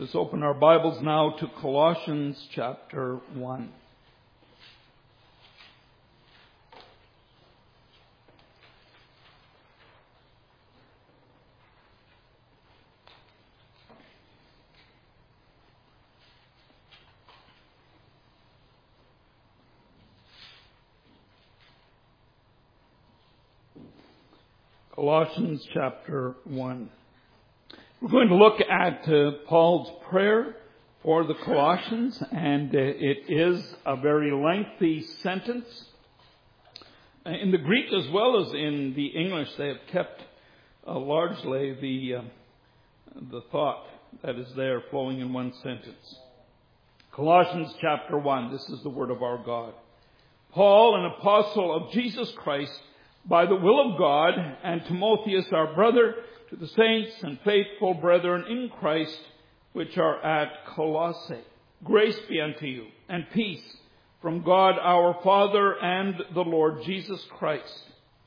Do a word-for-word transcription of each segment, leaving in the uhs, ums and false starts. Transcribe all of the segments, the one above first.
Let us open our Bibles now to Colossians chapter one. Colossians chapter one. We're going to look at uh, Paul's prayer for the Colossians, and uh, it is a very lengthy sentence. Uh, in the Greek as well as in the English, they have kept uh, largely the, uh, the thought that is there flowing in one sentence. Colossians chapter one, this is the word of our God. Paul, an apostle of Jesus Christ, by the will of God, and Timotheus, our brother, to the saints and faithful brethren in Christ, which are at Colossae. Grace be unto you, and peace from God our Father and the Lord Jesus Christ.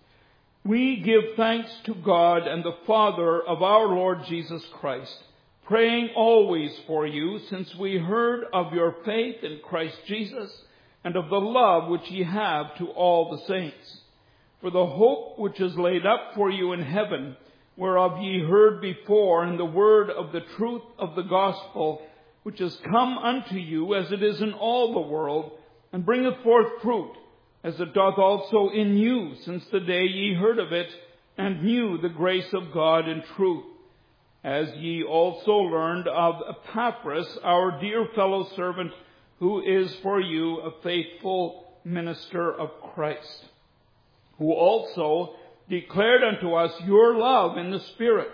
We give thanks to God and the Father of our Lord Jesus Christ, praying always for you, since we heard of your faith in Christ Jesus, and of the love which ye have to all the saints. For the hope which is laid up for you in heaven, whereof ye heard before in the word of the truth of the gospel, which is come unto you as it is in all the world, and bringeth forth fruit, as it doth also in you, since the day ye heard of it, and knew the grace of God in truth. As ye also learned of Epaphras, our dear fellow servant, who is for you a faithful minister of Christ, who also declared unto us your love in the Spirit.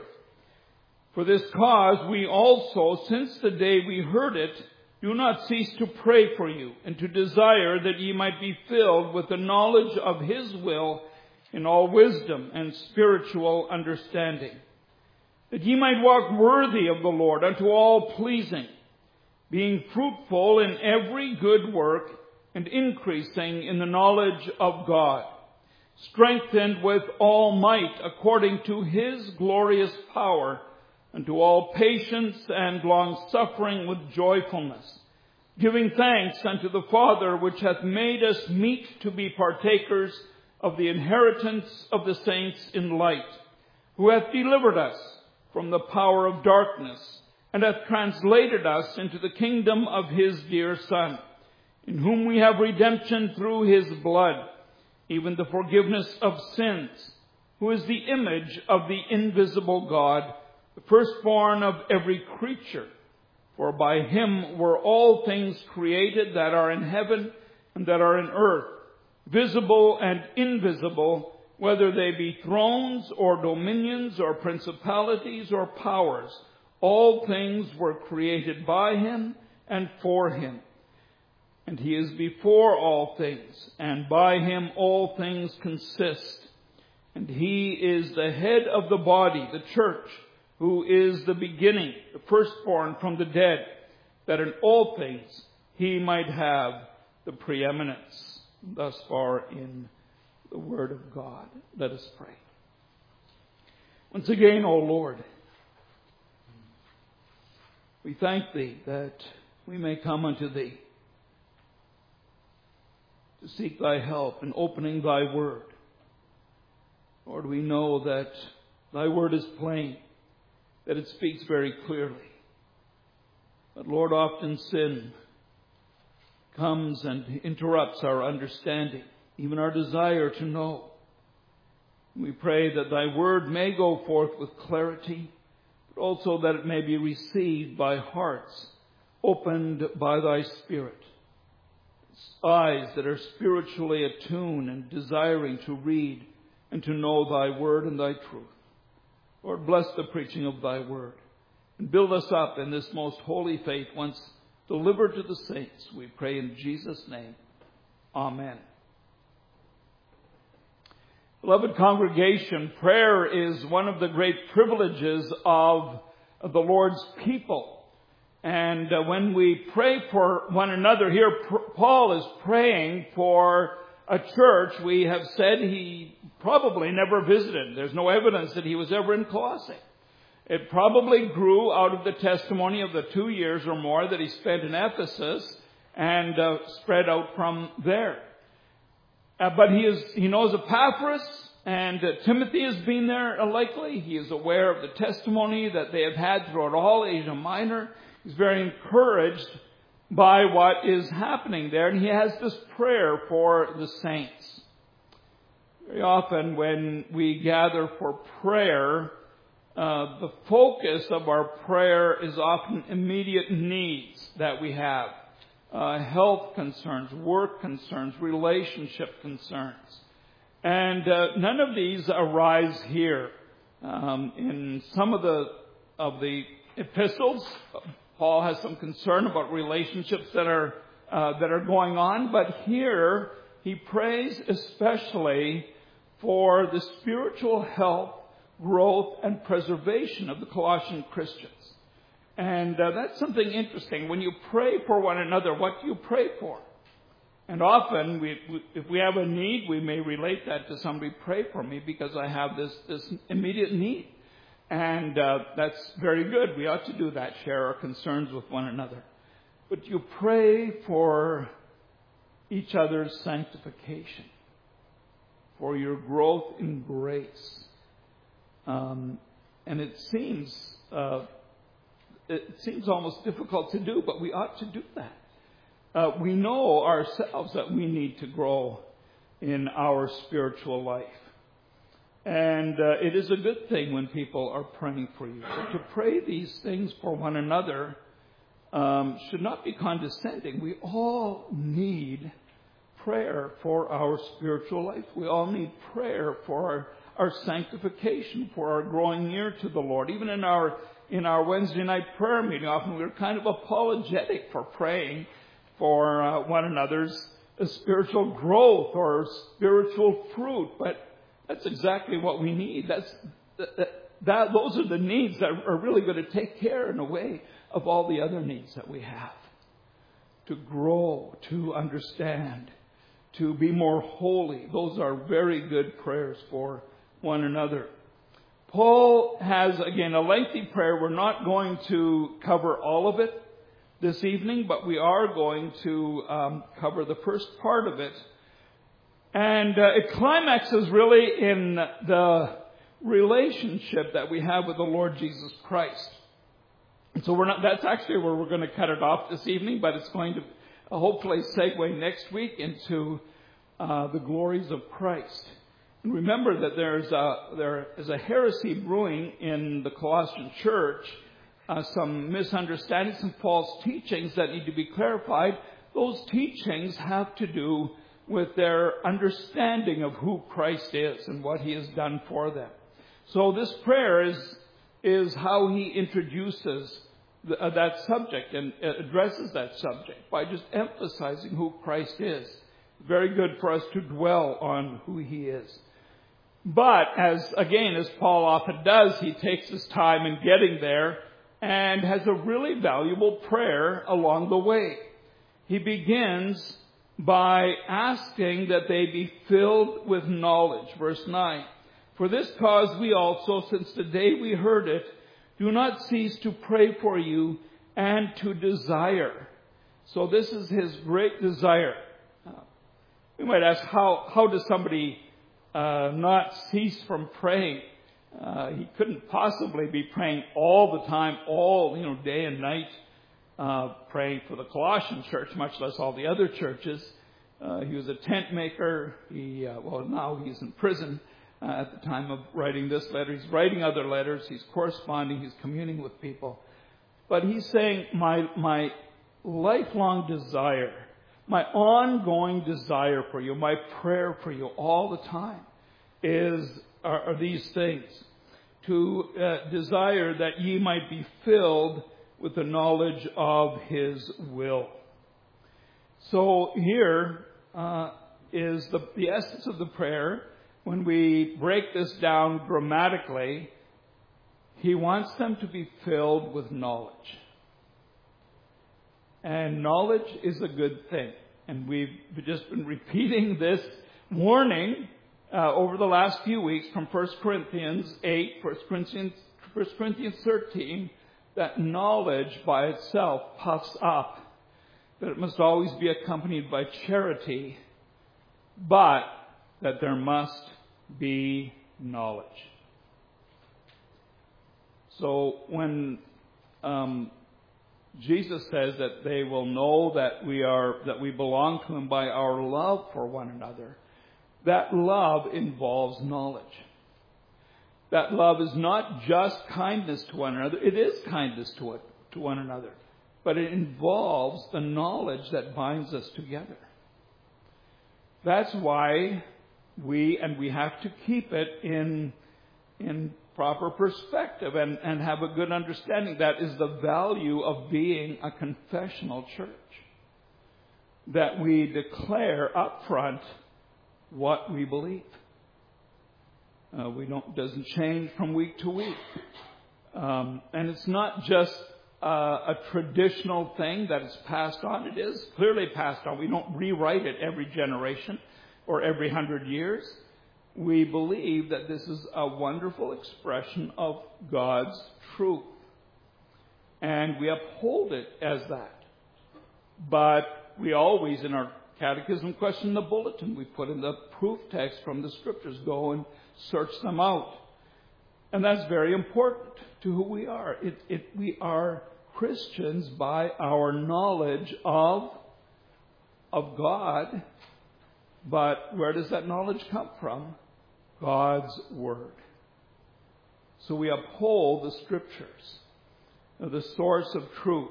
For this cause we also, since the day we heard it, do not cease to pray for you, and to desire that ye might be filled with the knowledge of His will in all wisdom and spiritual understanding, that ye might walk worthy of the Lord unto all pleasing, being fruitful in every good work, and increasing in the knowledge of God, strengthened with all might according to His glorious power, unto all patience and long-suffering with joyfulness, giving thanks unto the Father, which hath made us meet to be partakers of the inheritance of the saints in light, who hath delivered us from the power of darkness, and hath translated us into the kingdom of His dear Son, in whom we have redemption through His blood, even the forgiveness of sins, who is the image of the invisible God, the firstborn of every creature. For by Him were all things created that are in heaven and that are in earth, visible and invisible, whether they be thrones or dominions or principalities or powers. All things were created by Him and for Him. And He is before all things, and by Him all things consist. And He is the head of the body, the church, who is the beginning, the firstborn from the dead, that in all things He might have the preeminence. Thus far in the Word of God. Let us pray. Once again, O Lord, we thank Thee that we may come unto Thee, to seek Thy help in opening Thy Word. Lord, we know that Thy Word is plain, that it speaks very clearly. But Lord, often sin comes and interrupts our understanding, even our desire to know. We pray that Thy Word may go forth with clarity, but also that it may be received by hearts opened by Thy Spirit. Eyes that are spiritually attuned and desiring to read and to know Thy Word and Thy truth. Lord, bless the preaching of Thy Word and build us up in this most holy faith once delivered to the saints. We pray in Jesus' name. Amen. Beloved congregation, prayer is one of the great privileges of the Lord's people. And uh, when we pray for one another here, pr- Paul is praying for a church we have said he probably never visited. There's no evidence that he was ever in Colossae. It probably grew out of the testimony of the two years or more that he spent in Ephesus and uh, spread out from there. Uh, but he is he knows Epaphras, and uh, Timothy has been there uh, likely. He is aware of the testimony that they have had throughout all Asia Minor. He's very encouraged by what is happening there, and he has this prayer for the saints. Very often when we gather for prayer, uh, the focus of our prayer is often immediate needs that we have. Uh, health concerns, work concerns, relationship concerns. And uh, none of these arise here. Um, in some of the of the epistles, Paul has some concern about relationships that are uh, that are going on, but here he prays especially for the spiritual health, growth, and preservation of the Colossian Christians. And uh, that's something interesting. When you pray for one another, what do you pray for? And often, we, we, if we have a need, we may relate that to somebody, pray for me because I have this, this immediate need. And uh, that's very good. We ought to do that, share our concerns with one another. But you pray for each other's sanctification, for your growth in grace. Um, and it seems... Uh, It seems almost difficult to do, but we ought to do that. Uh, we know ourselves that we need to grow in our spiritual life. And uh, it is a good thing when people are praying for you. But to pray these things for one another um, should not be condescending. We all need prayer for our spiritual life. We all need prayer for our, our sanctification, for our growing near to the Lord. Even in our In our Wednesday night prayer meeting, often we're kind of apologetic for praying for uh, one another's uh, spiritual growth or spiritual fruit, but that's exactly what we need. That's that, that those are the needs that are really going to take care, in a way, of all the other needs that we have. To grow, to understand, to be more holy. Those are very good prayers for one another. Paul has, again, a lengthy prayer. We're not going to cover all of it this evening, but we are going to um, cover the first part of it. And uh, it climaxes really in the relationship that we have with the Lord Jesus Christ. And so we're not, that's actually where we're going to cut it off this evening, but it's going to uh, hopefully segue next week into uh, the glories of Christ. Remember that there's a, there is a heresy brewing in the Colossian church, uh, some misunderstandings, some false teachings that need to be clarified. Those teachings have to do with their understanding of who Christ is and what he has done for them. So this prayer is, is how he introduces the, uh, that subject and addresses that subject by just emphasizing who Christ is. Very good for us to dwell on who he is. But as, again, as Paul often does, he takes his time in getting there and has a really valuable prayer along the way. He begins by asking that they be filled with knowledge. Verse nine. For this cause we also, since the day we heard it, do not cease to pray for you and to desire. So this is his great desire. Uh, we might ask, how, how does somebody Uh, not cease from praying? Uh, he couldn't possibly be praying all the time, all, you know, day and night, uh, praying for the Colossian church, much less all the other churches. Uh, he was a tent maker. He, uh, well, now he's in prison uh, at the time of writing this letter. He's writing other letters. He's corresponding. He's communing with people. But he's saying, my, my lifelong desire, my ongoing desire for you, my prayer for you all the time is are, are these things. To uh, desire that ye might be filled with the knowledge of his will. So here uh, is the, the essence of the prayer. When we break this down grammatically, he wants them to be filled with knowledge. And knowledge is a good thing. And we've just been repeating this warning uh, over the last few weeks from First Corinthians eight, First Corinthians, First Corinthians thirteen, that knowledge by itself puffs up, that it must always be accompanied by charity, but that there must be knowledge. So when um, Jesus says that they will know that we are that we belong to Him by our love for one another, that love involves knowledge. That love is not just kindness to one another. It is kindness to it, to one another. But it involves the knowledge that binds us together. That's why we, and we have to keep it in, in proper perspective and, and have a good understanding. That is the value of being a confessional church. That we declare up front what we believe. Uh, we don't doesn't change from week to week, um, and it's not just uh, a traditional thing that is passed on. It is clearly passed on. We don't rewrite it every generation or every hundred years. We believe that this is a wonderful expression of God's truth, and we uphold it as that. But we always, in our catechism question, the bulletin, we put in the proof text from the Scriptures. Go and search them out. And that's very important to who we are. It, it, we are Christians by our knowledge of, of God. But where does that knowledge come from? God's Word. So we uphold the Scriptures, the source of truth.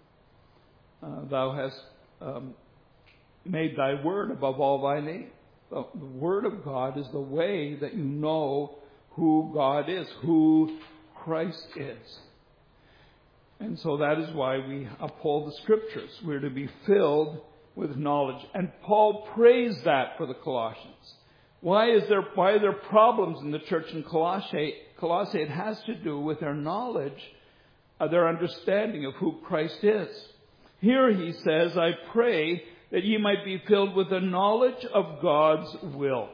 Uh, thou hast um, made thy Word above all thy name. The Word of God is the way that you know who God is, who Christ is. And so that is why we uphold the Scriptures. We're to be filled with knowledge. And Paul praised that for the Colossians. Why is there, why are there problems in the church in Colossae? Colossae, it has to do with their knowledge, uh, their understanding of who Christ is. Here he says, I pray that ye might be filled with the knowledge of God's will.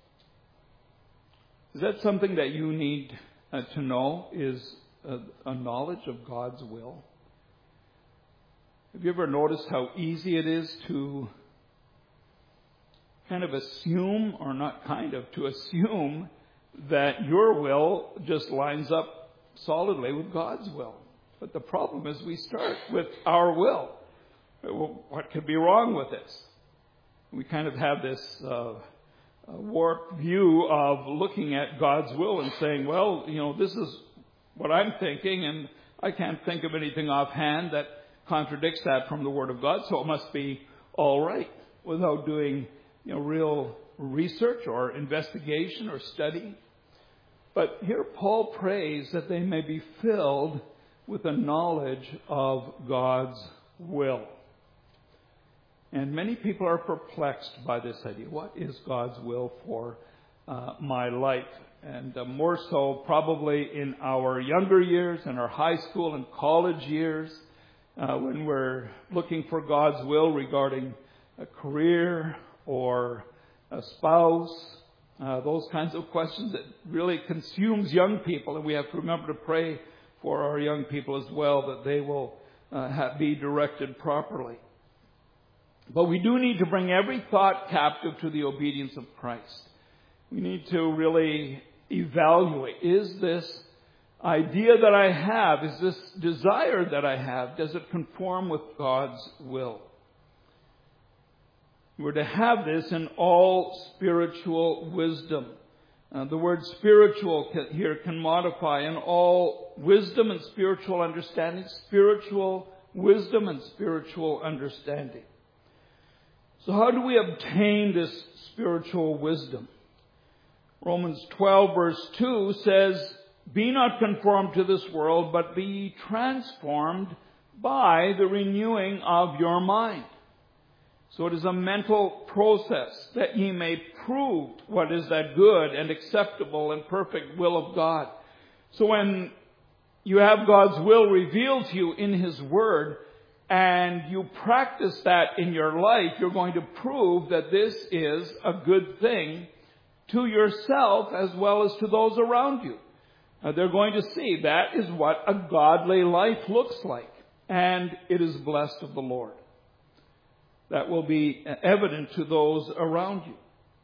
Is that something that you need uh, to know, is a, a knowledge of God's will? Have you ever noticed how easy it is to kind of assume, or not kind of, to assume that your will just lines up solidly with God's will? But the problem is we start with our will. What could be wrong with this? We kind of have this uh, warped view of looking at God's will and saying, well, you know, this is what I'm thinking, and I can't think of anything offhand that contradicts that from the Word of God, so it must be all right, without doing, you know, real research or investigation or study. But here Paul prays that they may be filled with the knowledge of God's will. And many people are perplexed by this idea. What is God's will for uh, my life? And uh, more so probably in our younger years, in our high school and college years, uh, when we're looking for God's will regarding a career or a spouse, uh, those kinds of questions that really consumes young people. And we have to remember to pray for our young people as well, that they will uh, have, be directed properly. But we do need to bring every thought captive to the obedience of Christ. We need to really evaluate, is this idea that I have, is this desire that I have, does it conform with God's will? We're to have this in all spiritual wisdom. Uh, the word spiritual can, here can modify in all wisdom and spiritual understanding, spiritual wisdom and spiritual understanding. So how do we obtain this spiritual wisdom? Romans twelve verse two says, be not conformed to this world, but be ye transformed by the renewing of your mind. So it is a mental process, that ye may prove what is that good and acceptable and perfect will of God. So when you have God's will revealed to you in His Word, and you practice that in your life, you're going to prove that this is a good thing to yourself as well as to those around you. Uh, they're going to see that is what a godly life looks like. And it is blessed of the Lord. That will be evident to those around you.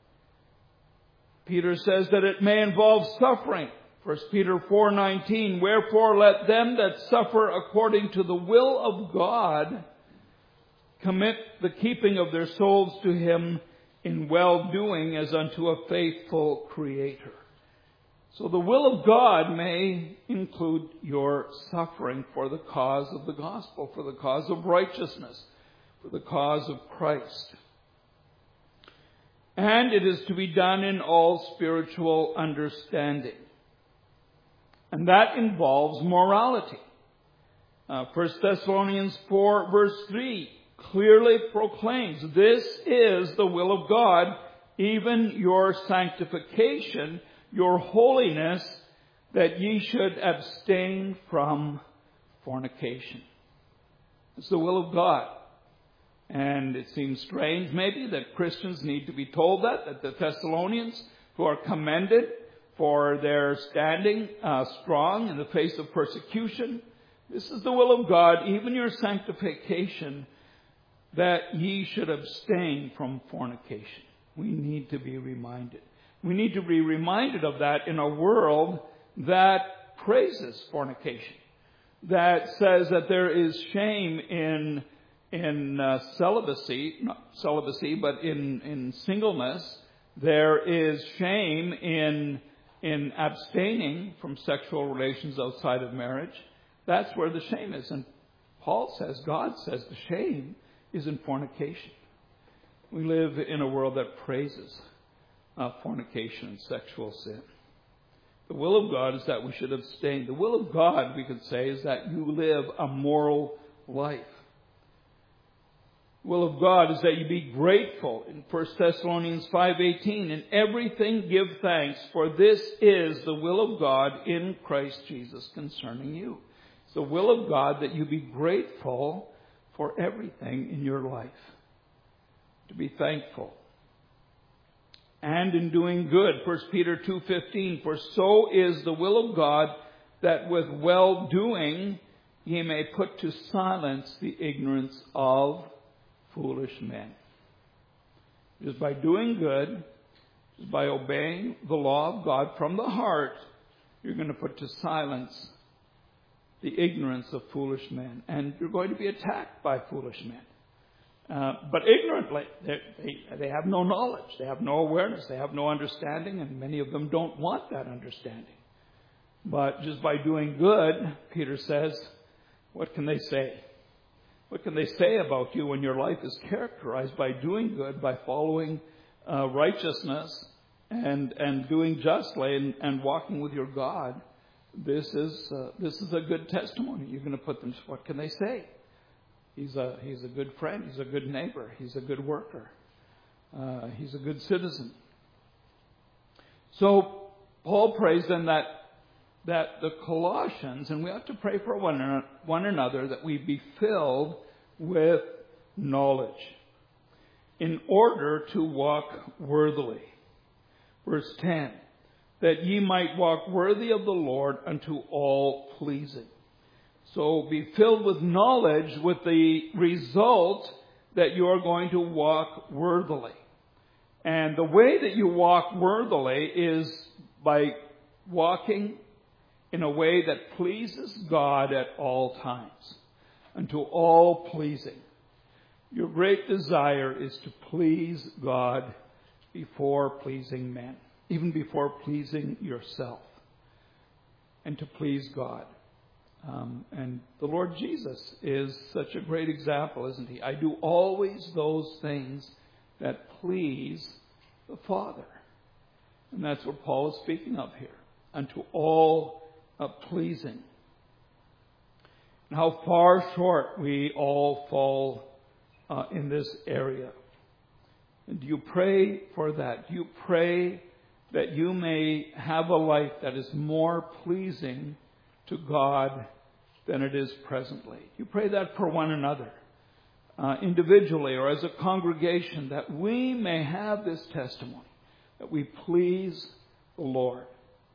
Peter says that it may involve suffering. First Peter four nineteen, wherefore let them that suffer according to the will of God commit the keeping of their souls to Him in well-doing as unto a faithful Creator. So the will of God may include your suffering for the cause of the gospel, for the cause of righteousness, for the cause of Christ. And it is to be done in all spiritual understanding. And that involves morality. Uh, First Thessalonians four verse three clearly proclaims, this is the will of God, even your sanctification, your holiness, that ye should abstain from fornication. It's the will of God. And it seems strange maybe that Christians need to be told that, that the Thessalonians, who are commended for their standing uh, strong in the face of persecution, this is the will of God, even your sanctification, that ye should abstain from fornication. We need to be reminded. We need to be reminded of that in a world that praises fornication, that says that there is shame in in uh, celibacy, not celibacy, but in, in singleness. There is shame in in abstaining from sexual relations outside of marriage. That's where the shame is. And Paul says, God says the shame is in fornication. We live in a world that praises uh, fornication and sexual sin. The will of God is that we should abstain. The will of God, we could say, is that you live a moral life. The will of God is that you be grateful. In First Thessalonians five eighteen, in everything give thanks, for this is the will of God in Christ Jesus concerning you. It's the will of God that you be grateful for everything in your life. To be thankful. And in doing good, First Peter two fifteen, for so is the will of God, that with well-doing ye may put to silence the ignorance of foolish men. Just by doing good, just by obeying the law of God from the heart, you're going to put to silence the ignorance of foolish men. And you're going to be attacked by foolish men. Uh, but ignorantly. They, they, they have no knowledge. They have no awareness. They have no understanding. And many of them don't want that understanding. But just by doing good, Peter says, what can they say? What can they say about you when your life is characterized by doing good, by following uh, righteousness and and doing justly and, and walking with your God? This is uh, this is a good testimony. You're going to put them. What can they say? He's a he's a good friend. He's a good neighbor. He's a good worker. Uh, he's a good citizen. So Paul prays then that that the Colossians, and we have to pray for one, one another, that we be filled with knowledge in order to walk worthily. Verse ten, that ye might walk worthy of the Lord unto all pleasing. So be filled with knowledge with the result that you are going to walk worthily. And the way that you walk worthily is by walking in a way that pleases God at all times, unto all pleasing. Your great desire is to please God before pleasing men, even before pleasing yourself, and to please God. Um, and the Lord Jesus is such a great example, isn't he? I do always those things that please the Father. And that's what Paul is speaking of here. Unto all Uh, pleasing. And how far short we all fall uh, in this area. And do you pray for that? Do you pray that you may have a life that is more pleasing to God than it is presently? You pray that for one another, uh, individually or as a congregation, that we may have this testimony, that we please the Lord.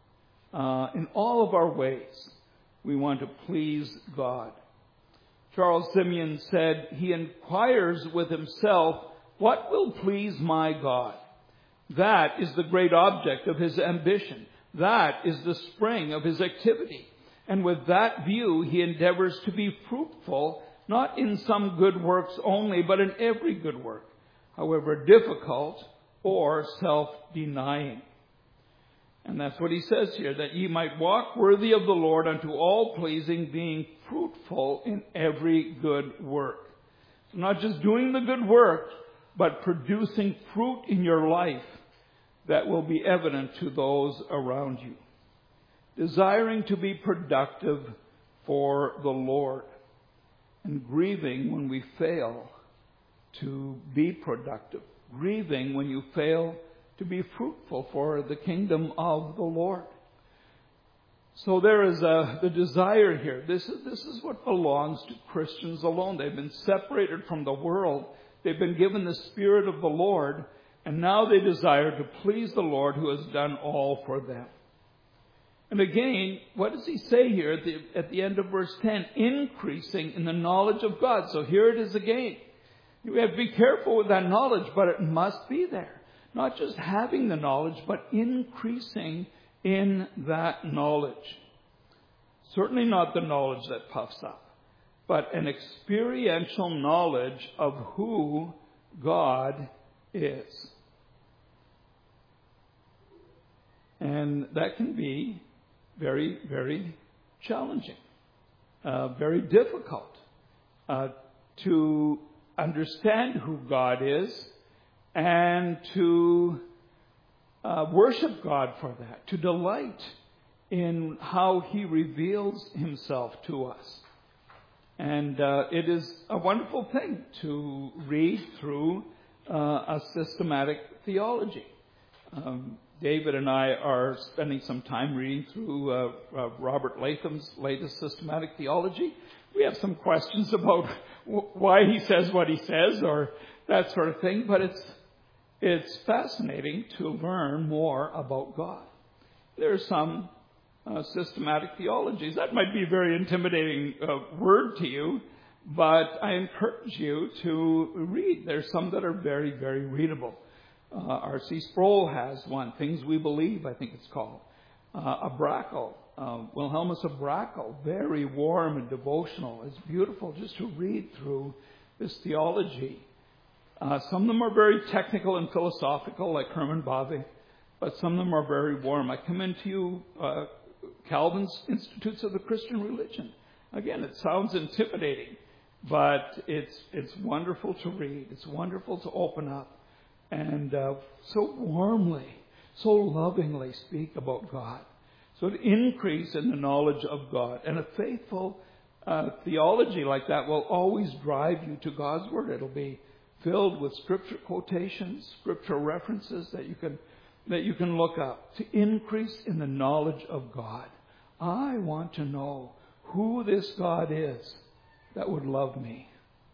Uh, in all of our ways, we want to please God. Charles Simeon said, he inquires with himself, what will please my God? That is the great object of his ambition. That is the spring of his activity. And with that view, he endeavors to be fruitful, not in some good works only, but in every good work, however difficult or self-denying. And that's what he says here, that ye might walk worthy of the Lord unto all pleasing, being fruitful in every good work. So not just doing the good work, but producing fruit in your life that will be evident to those around you. Desiring to be productive for the Lord, and grieving when we fail to be productive. Grieving when you fail to be fruitful for the kingdom of the Lord. So there is a, the desire here. This is, this is what belongs to Christians alone. They've been separated from the world. They've been given the Spirit of the Lord. And now they desire to please the Lord who has done all for them. And again, what does he say here at the, at the end of verse ten? Increasing in the knowledge of God. So here it is again. You have to be careful with that knowledge, but it must be there. Not just having the knowledge, but increasing in that knowledge. Certainly not the knowledge that puffs up, but an experiential knowledge of who God is. And that can be very, very challenging, uh, very difficult uh, to understand who God is and to uh, worship God for that, to delight in how He reveals Himself to us. And uh, it is a wonderful thing to read through uh, a systematic theology. Um, David and I are spending some time reading through uh, uh, Robert Latham's latest systematic theology. We have some questions about w- why he says what he says or that sort of thing, but it's it's fascinating to learn more about God. There are some uh, systematic theologies. That might be a very intimidating uh, word to you, but I encourage you to read. There's some that are very, very readable. Uh, R C Sproul has one, Things We Believe, I think it's called. Uh, Abrakel, uh, Wilhelmus Abrakel, very warm and devotional. It's beautiful just to read through this theology. Uh, some of them are very technical and philosophical, like Herman Bavinck, but some of them are very warm. I commend to you uh, Calvin's Institutes of the Christian Religion. Again, it sounds intimidating, but it's it's wonderful to read. It's wonderful to open up. And uh, so warmly, so lovingly speak about God. So an increase in the knowledge of God. And a faithful uh, theology like that will always drive you to God's Word. It'll be filled with scripture quotations, scripture references that you can that you can look up. To increase in the knowledge of God. I want to know who this God is that would love me.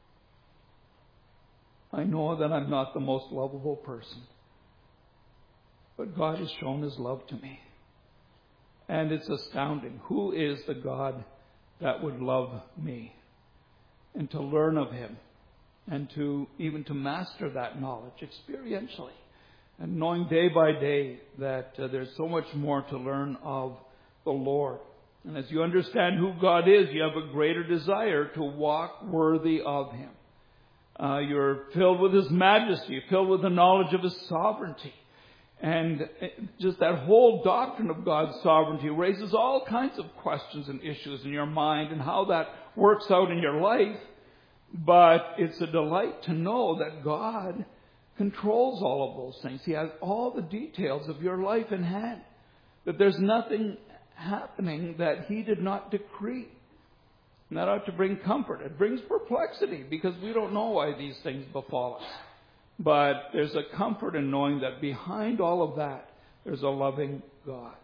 I know that I'm not the most lovable person, but God has shown His love to me. And it's astounding. Who is the God that would love me? And to learn of Him, and to even to master that knowledge experientially, and knowing day by day that uh, there's so much more to learn of the Lord. And as you understand who God is, you have a greater desire to walk worthy of Him. Uh, you're filled with His majesty, filled with the knowledge of His sovereignty. And just that whole doctrine of God's sovereignty raises all kinds of questions and issues in your mind and how that works out in your life. But it's a delight to know that God controls all of those things. He has all the details of your life in hand. That there's nothing happening that He did not decree. And that ought to bring comfort. It brings perplexity because we don't know why these things befall us. But there's a comfort in knowing that behind all of that, there's a loving God.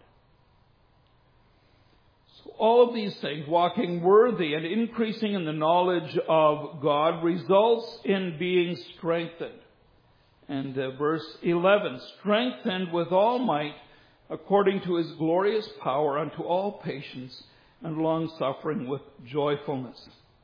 So all of these things, walking worthy and increasing in the knowledge of God, results in being strengthened. And uh, verse eleven, strengthened with all might according to his glorious power, unto all patience and long-suffering with joyfulness.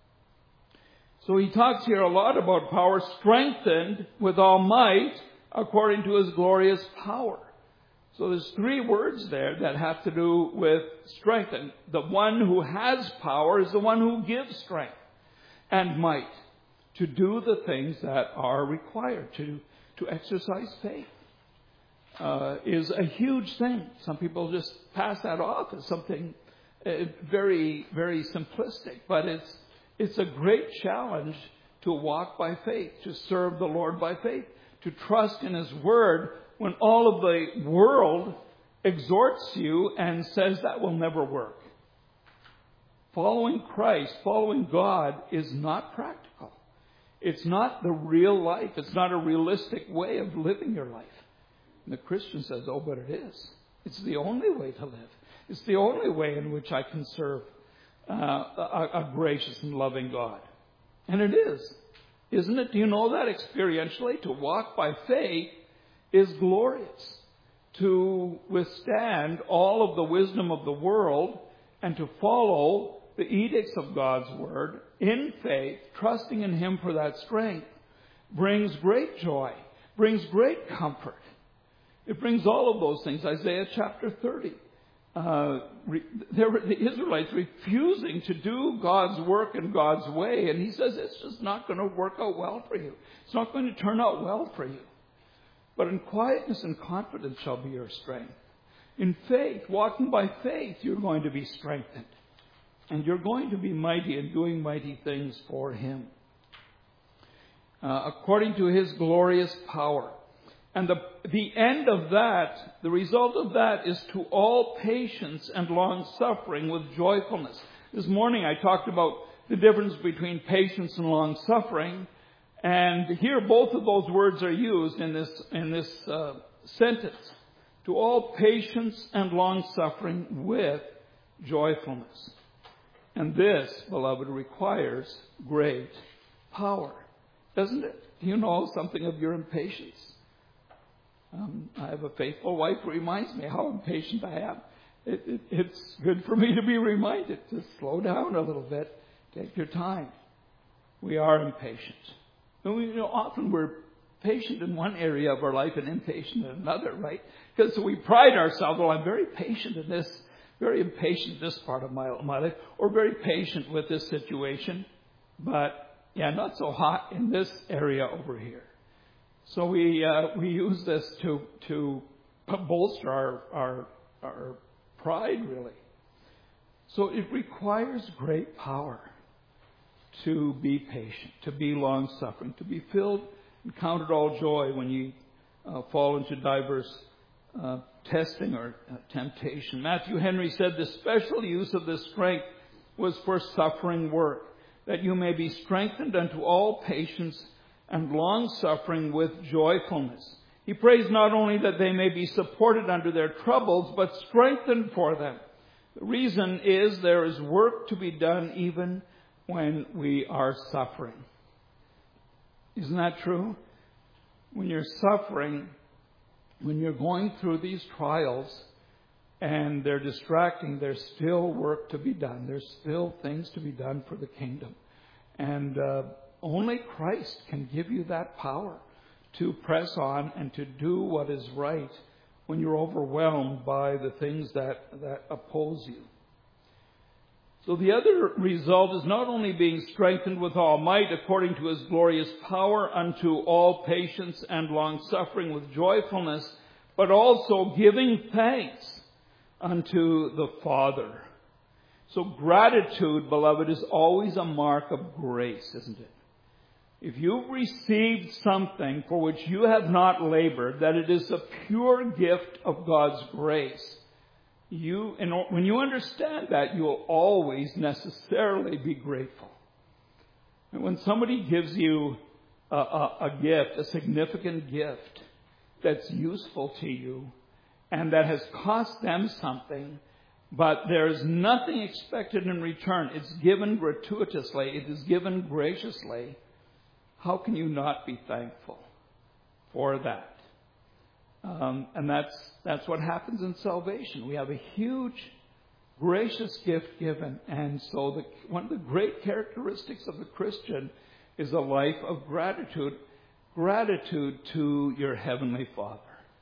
So he talks here a lot about power, strengthened with all might, according to his glorious power. So there's three words there that have to do with strength. And the one who has power is the one who gives strength and might to do the things that are required, to, to exercise faith. Uh, is a huge thing. Some people just pass that off as something uh, very, very simplistic. But it's it's a great challenge to walk by faith, to serve the Lord by faith, to trust in his word when all of the world exhorts you and says that will never work. Following Christ, following God is not practical. It's not the real life. It's not a realistic way of living your life. And the Christian says, oh, but it is. It's the only way to live. It's the only way in which I can serve uh, a, a gracious and loving God. And it is. Isn't it? Do you know that experientially? To walk by faith is glorious. To withstand all of the wisdom of the world and to follow the edicts of God's word in faith, trusting in him for that strength, brings great joy, brings great comfort. It brings all of those things. Isaiah chapter thirty. Uh, re, there were the Israelites refusing to do God's work in God's way. And he says it's just not going to work out well for you. It's not going to turn out well for you. But in quietness and confidence shall be your strength. In faith, walking by faith, you're going to be strengthened. And you're going to be mighty and doing mighty things for him. Uh, according to his glorious power. And the, the end of that, the result of that is to all patience and long-suffering with joyfulness. This morning I talked about the difference between patience and long-suffering. And here both of those words are used in this, in this uh, sentence. To all patience and long-suffering with joyfulness. And this, beloved, requires great power. Doesn't it? Do you know something of your impatience? Um, I have a faithful wife who reminds me how impatient I am. It, it, it's good for me to be reminded to slow down a little bit. Take your time. We are impatient. And we, you know, often we're patient in one area of our life and impatient in another, right? Because we pride ourselves, well, I'm very patient in this, very impatient in this part of my, my life, or very patient with this situation, but yeah, not so hot in this area over here. So we uh, we use this to to bolster our, our our pride, really. So it requires great power to be patient, to be long-suffering, to be filled and count it all joy when you uh, fall into diverse uh, testing or uh, temptation. Matthew Henry said the special use of this strength was for suffering work, that you may be strengthened unto all patience and long-suffering with joyfulness. He prays not only that they may be supported under their troubles, but strengthened for them. The reason is there is work to be done even when we are suffering. Isn't that true? When you're suffering, when you're going through these trials and they're distracting, there's still work to be done. There's still things to be done for the kingdom. And uh, only Christ can give you that power to press on and to do what is right when you're overwhelmed by the things that, that oppose you. So the other result is not only being strengthened with all might according to his glorious power unto all patience and long-suffering with joyfulness, but also giving thanks unto the Father. So gratitude, beloved, is always a mark of grace, isn't it? If you've received something for which you have not labored, that it is a pure gift of God's grace, you, and when you understand that, you'll always necessarily be grateful. And when somebody gives you a, a, a gift, a significant gift that's useful to you and that has cost them something, but there's nothing expected in return, it's given gratuitously, it is given graciously, how can you not be thankful for that? Um, and that's that's what happens in salvation. We have a huge, gracious gift given. And so the, one of the great characteristics of the Christian is a life of gratitude. Gratitude to your Heavenly Father.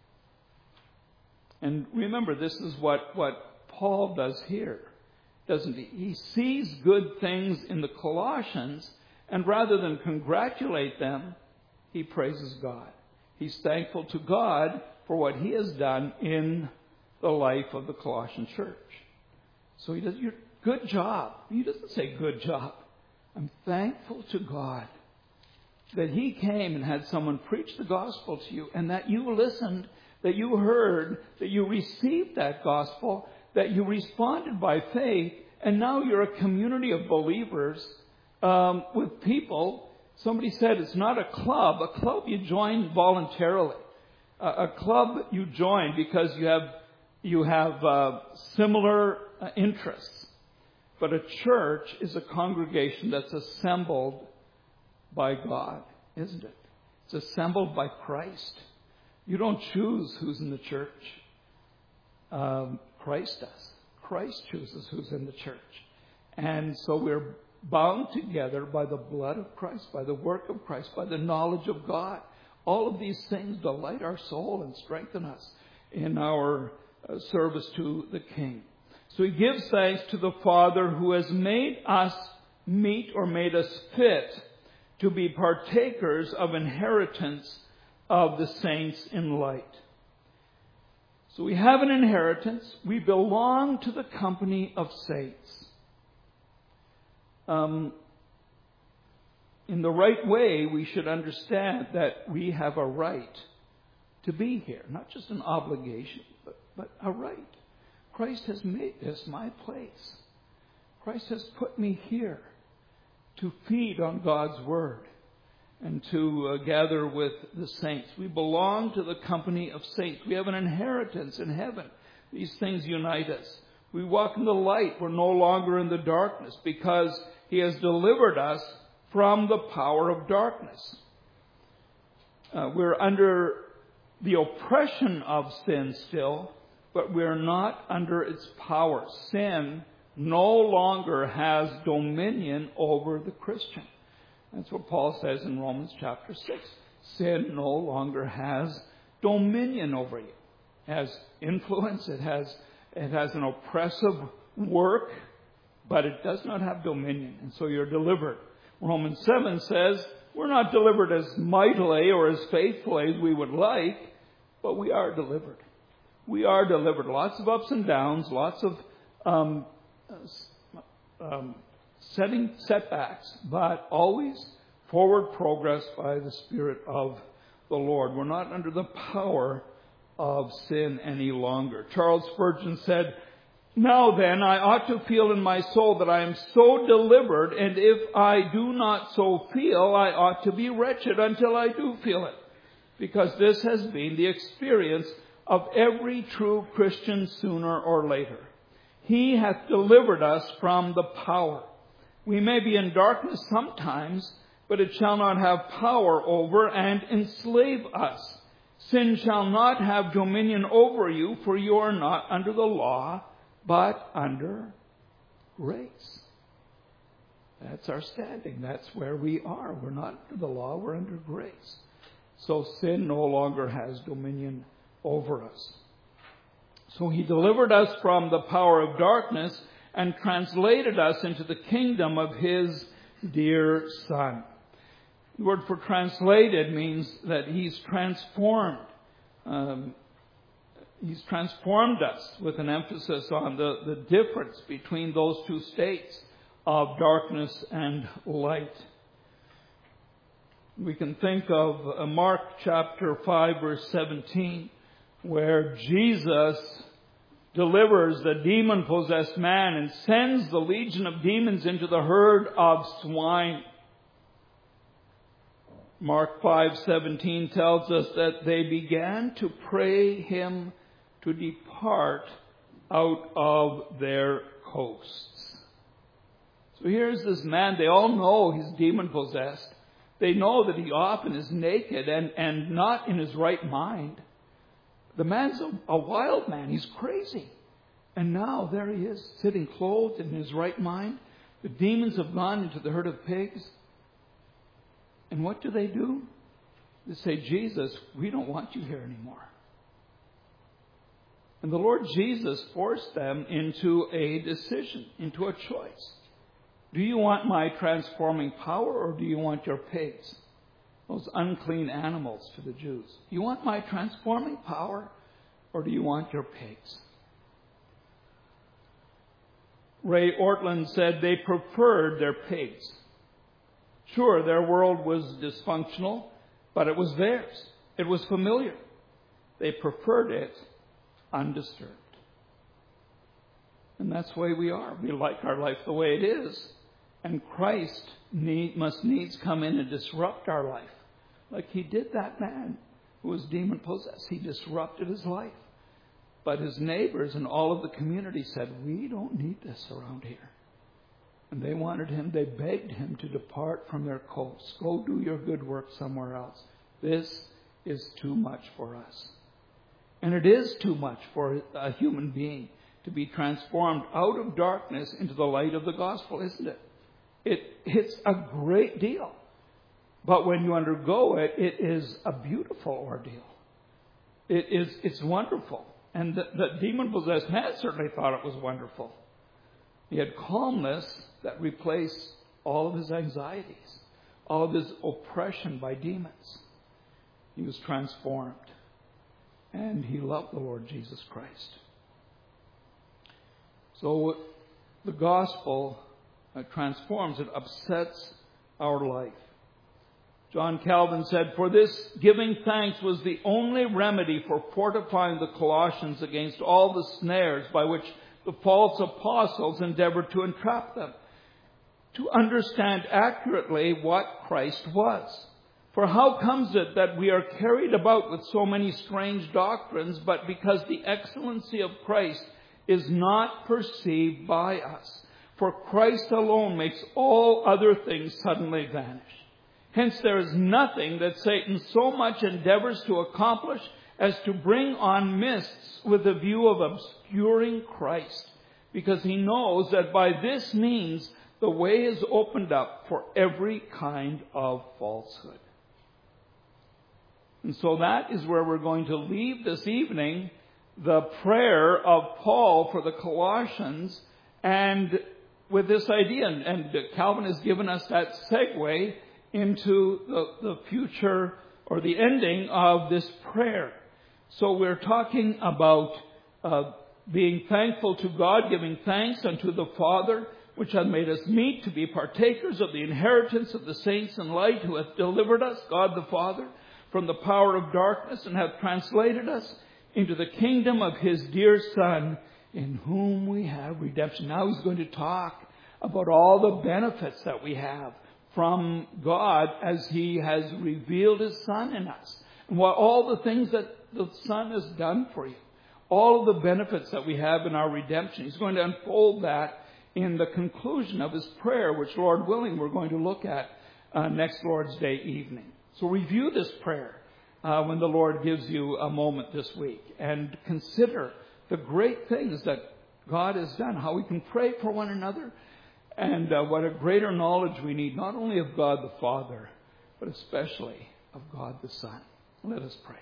And remember, this is what, what Paul does here, doesn't he? He sees good things in the Colossians, and rather than congratulate them, he praises God. He's thankful to God for what he has done in the life of the Colossian church. So he does, your good job. He doesn't say good job. I'm thankful to God that he came and had someone preach the gospel to you, and that you listened, that you heard, that you received that gospel, that you responded by faith, and now you're a community of believers um, with people. Somebody said it's not a club. A club you join voluntarily. A, a club you join because you have you have uh, similar uh, interests. But a church is a congregation that's assembled by God, isn't it? It's assembled by Christ. You don't choose who's in the church. Um, Christ does. Christ chooses who's in the church. And so we're bound together by the blood of Christ, by the work of Christ, by the knowledge of God. All of these things delight our soul and strengthen us in our uh, service to the King. So he gives thanks to the Father who has made us meet or made us fit to be partakers of inheritance of the saints in light. So we have an inheritance. We belong to the company of saints. Um, in the right way, we should understand that we have a right to be here. Not just an obligation, but, but a right. Christ has made this my place. Christ has put me here to feed on God's Word and to uh, gather with the saints. We belong to the company of saints. We have an inheritance in heaven. These things unite us. We walk in the light. We're no longer in the darkness because he has delivered us from the power of darkness. Uh, we're under the oppression of sin still, but we're not under its power. Sin no longer has dominion over the Christian. That's what Paul says in Romans chapter six. Sin no longer has dominion over you. It has influence. It has, it has an oppressive work, but it does not have dominion. And so you're delivered. Romans seven says we're not delivered as mightily or as faithfully as we would like, but we are delivered. We are delivered. Lots of ups and downs, lots of um, um, setting setbacks, but always forward progress by the Spirit of the Lord. We're not under the power of sin any longer. Charles Spurgeon said, "Now then, I ought to feel in my soul that I am so delivered, and if I do not so feel, I ought to be wretched until I do feel it. Because this has been the experience of every true Christian sooner or later. He hath delivered us from the power. We may be in darkness sometimes, but it shall not have power over and enslave us. Sin shall not have dominion over you, for you are not under the law, but under grace." That's our standing. That's where we are. We're not under the law, we're under grace. So sin no longer has dominion over us. So he delivered us from the power of darkness and translated us into the kingdom of his dear Son. The word for translated means that he's transformed. Um, he's transformed us, with an emphasis on the, the difference between those two states of darkness and light. We can think of Mark chapter five, verse seventeen, where Jesus delivers the demon-possessed man and sends the legion of demons into the herd of swine. Mark five seventeen tells us that they began to pray him to depart out of their coasts. So here's this man. They all know he's demon-possessed. They know that he often is naked and, and not in his right mind. The man's a, a wild man. He's crazy. And now there he is, sitting clothed in his right mind. The demons have gone into the herd of pigs. And what do they do? They say, Jesus, we don't want you here anymore. And the Lord Jesus forced them into a decision, into a choice. Do you want my transforming power, or do you want your pigs? Those unclean animals to the Jews. Do you want my transforming power, or do you want your pigs? Ray Ortlund said they preferred their pigs. Sure, their world was dysfunctional, but it was theirs. It was familiar. They preferred it undisturbed. And that's the way we are. We like our life the way it is. And Christ need, must needs come in and disrupt our life. Like he did that man who was demon-possessed. He disrupted his life. But his neighbors and all of the community said, we don't need this around here. And they wanted him, they begged him to depart from their coast. Go do your good work somewhere else. This is too much for us. And it is too much for a human being to be transformed out of darkness into the light of the gospel, isn't it? It it's a great deal. But when you undergo it, it is a beautiful ordeal. It is it's wonderful. And the, the demon-possessed man certainly thought it was wonderful. He had calmness that replaced all of his anxieties, all of his oppression by demons. He was transformed. And he loved the Lord Jesus Christ. So the gospel uh, transforms, it upsets our life. John Calvin said, for this giving thanks was the only remedy for fortifying the Colossians against all the snares by which the false apostles endeavored to entrap them, to understand accurately what Christ was. For how comes it that we are carried about with so many strange doctrines, but because the excellency of Christ is not perceived by us? For Christ alone makes all other things suddenly vanish. Hence there is nothing that Satan so much endeavors to accomplish as to bring on mists with the view of obscuring Christ, because he knows that by this means the way is opened up for every kind of falsehood. And so that is where we're going to leave this evening, the prayer of Paul for the Colossians, and with this idea, and Calvin has given us that segue into the, the future or the ending of this prayer. So we're talking about uh, being thankful to God, giving thanks unto the Father, which hath made us meet to be partakers of the inheritance of the saints in light, who hath delivered us, God the Father, from the power of darkness, and hath translated us into the kingdom of his dear Son, in whom we have redemption. Now he's going to talk about all the benefits that we have from God as he has revealed his Son in us. And what all the things that the Son has done for you. All of the benefits that we have in our redemption. He's going to unfold that in the conclusion of his prayer, which, Lord willing, we're going to look at uh, next Lord's Day evening. So review this prayer uh, when the Lord gives you a moment this week, and consider the great things that God has done, how we can pray for one another, and uh, what a greater knowledge we need, not only of God the Father, but especially of God the Son. Let us pray.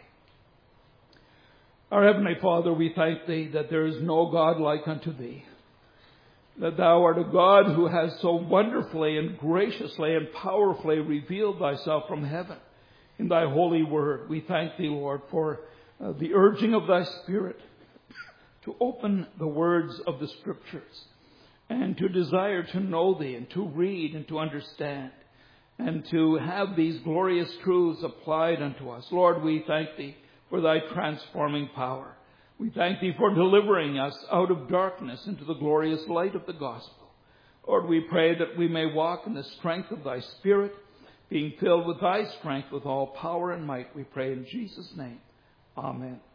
Our Heavenly Father, we thank Thee that there is no God like unto Thee, that Thou art a God who has so wonderfully and graciously and powerfully revealed Thyself from heaven in Thy holy word. We thank Thee, Lord, for uh, the urging of Thy Spirit to open the words of the Scriptures and to desire to know Thee and to read and to understand and to have these glorious truths applied unto us. Lord, we thank Thee for Thy transforming power. We thank Thee for delivering us out of darkness into the glorious light of the gospel. Lord, we pray that we may walk in the strength of Thy Spirit, being filled with Thy strength with all power and might. We pray in Jesus' name. Amen.